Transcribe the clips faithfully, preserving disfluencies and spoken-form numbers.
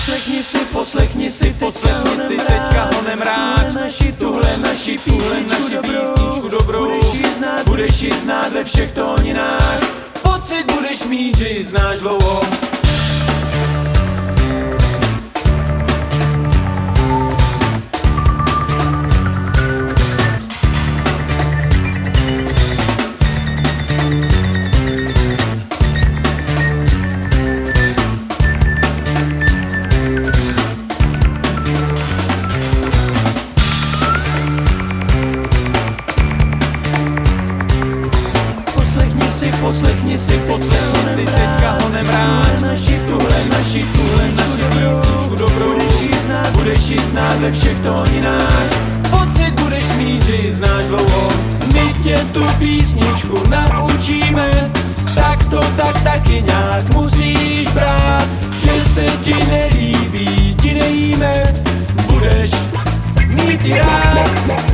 Poslechni si, poslechni si, poslechni si, teďka honem rád tuhle naši, tuhle naši písničku dobrou. Budeš ji znát ve všech tóninách, pocit budeš mít, že ji znáš dlouho. Poslechni si, poslechni si, teďka honem rád tuhle naši, tuhle naši písničku dobrou. Budeš ji znát ve všech tóninách, pocit budeš mít, že ji znáš dlouho. My tě tu písničku naučíme, tak to tak taky nějak musíš brát. Že se ti nelíbí, ti nejíme, budeš mít ji rád.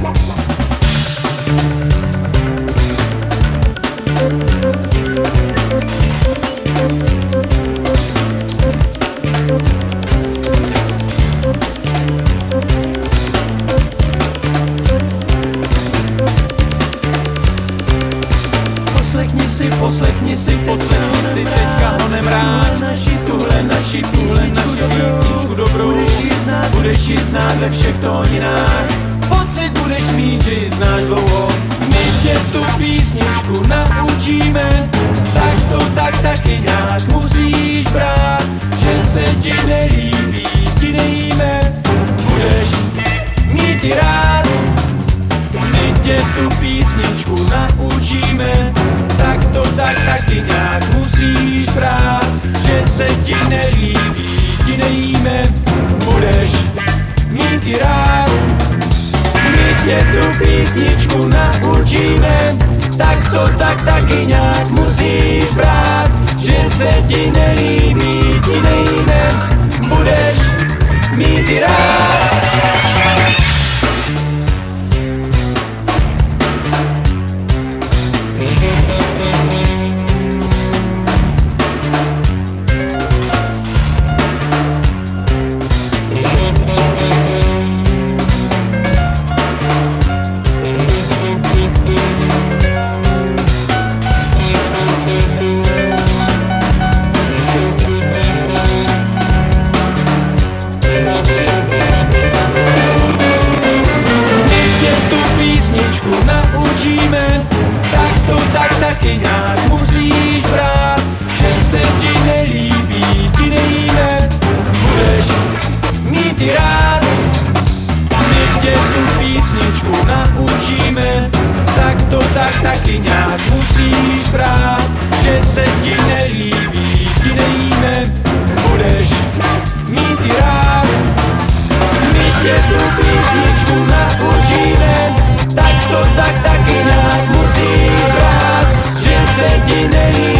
Poslechni si, poslechni si, poslechni si, teďka honem rád tuhle naši, tuhle naši písničku dobrou. Budeš ji znát ve všech tóninách, pocit budeš mít, že ji znáš dlouho. My tě tu písničku naučíme, tak to tak taky nějak musíš brát. Že se ti nelíbí, ti nejíme, budeš mít ji rád. My tě tu písničku naučíme, tak to tak taky nějak musíš brát. Že se ti nelíbí, ti nejíme, budeš mít ji rád. My tě tu písničku naučíme, tak to tak taky nějak musíš brát. Že se ti nelíbí, ti nejíme, budeš mít ji rád. Naučíme, tak to tak taky nějak musíš brát. Že se ti nelíbí, ti nejíme, budeš mít ji rád. My tě tu písničku naučíme, tak to tak taky nějak musíš brát. Že se ti nelíbí, ti nejíme, budeš mít ji rád. My tě tu písničku naučíme, tak to tak taky nějak musíš brát. Že se ti nelíbí,